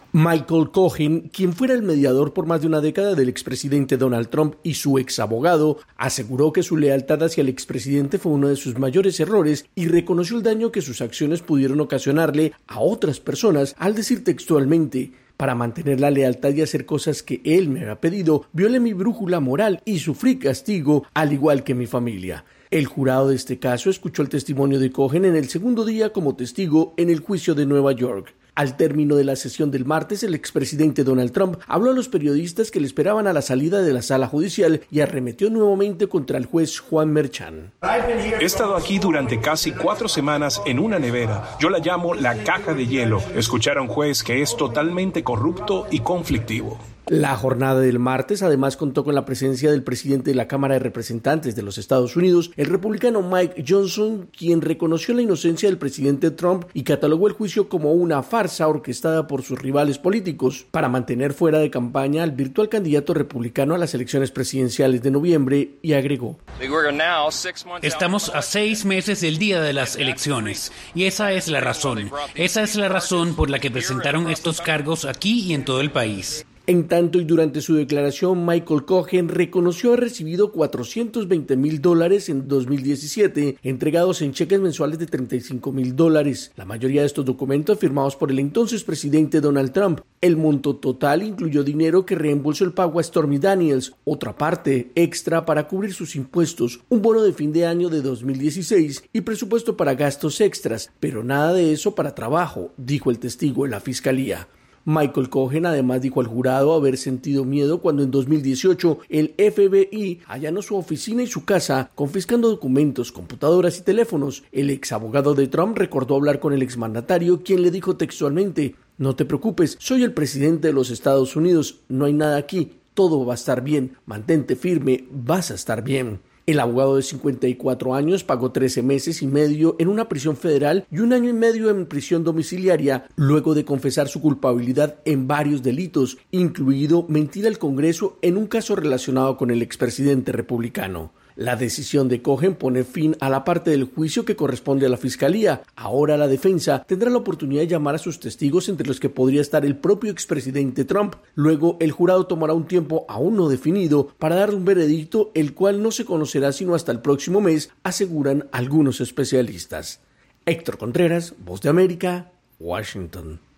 Michael Cohen, quien fuera el mediador por más de una década del expresidente Donald Trump y su exabogado, aseguró que su lealtad hacia el expresidente fue uno de sus mayores errores y reconoció el daño que sus acciones pudieron ocasionarle a otras personas al decir textualmente: para mantener la lealtad y hacer cosas que él me había pedido, violé mi brújula moral y sufrí castigo, al igual que mi familia. El jurado de este caso escuchó el testimonio de Cohen en el segundo día como testigo en el juicio de Nueva York. Al término de la sesión del martes, el expresidente Donald Trump habló a los periodistas que le esperaban a la salida de la sala judicial y arremetió nuevamente contra el juez Juan Merchan. He estado aquí durante casi 4 semanas en una nevera. Yo la llamo la caja de hielo. Escuchar a un juez que es totalmente corrupto y conflictivo. La jornada del martes además contó con la presencia del presidente de la Cámara de Representantes de los Estados Unidos, el republicano Mike Johnson, quien reconoció la inocencia del presidente Trump y catalogó el juicio como una farsa orquestada por sus rivales políticos para mantener fuera de campaña al virtual candidato republicano a las elecciones presidenciales de noviembre, y agregó: Estamos a 6 meses del día de las elecciones y esa es la razón. Esa es la razón por la que presentaron estos cargos aquí y en todo el país. En tanto, y durante su declaración, Michael Cohen reconoció haber recibido $420,000 en 2017, entregados en cheques mensuales de $35,000. La mayoría de estos documentos firmados por el entonces presidente Donald Trump. El monto total incluyó dinero que reembolsó el pago a Stormy Daniels, otra parte extra para cubrir sus impuestos, un bono de fin de año de 2016 y presupuesto para gastos extras, pero nada de eso para trabajo, dijo el testigo en la fiscalía. Michael Cohen además dijo al jurado haber sentido miedo cuando en 2018 el FBI allanó su oficina y su casa, confiscando documentos, computadoras y teléfonos. El exabogado de Trump recordó hablar con el exmandatario, quien le dijo textualmente: "No te preocupes, soy el presidente de los Estados Unidos, no hay nada aquí, todo va a estar bien, mantente firme, vas a estar bien". El abogado de 54 años pagó 13 meses y medio en una prisión federal y 1 año y medio en prisión domiciliaria, luego de confesar su culpabilidad en varios delitos, incluido mentir al Congreso en un caso relacionado con el expresidente republicano. La decisión de Cohen pone fin a la parte del juicio que corresponde a la fiscalía. Ahora la defensa tendrá la oportunidad de llamar a sus testigos, entre los que podría estar el propio expresidente Trump. Luego, el jurado tomará un tiempo aún no definido para dar un veredicto, el cual no se conocerá sino hasta el próximo mes, aseguran algunos especialistas. Héctor Contreras, Voz de América, Washington.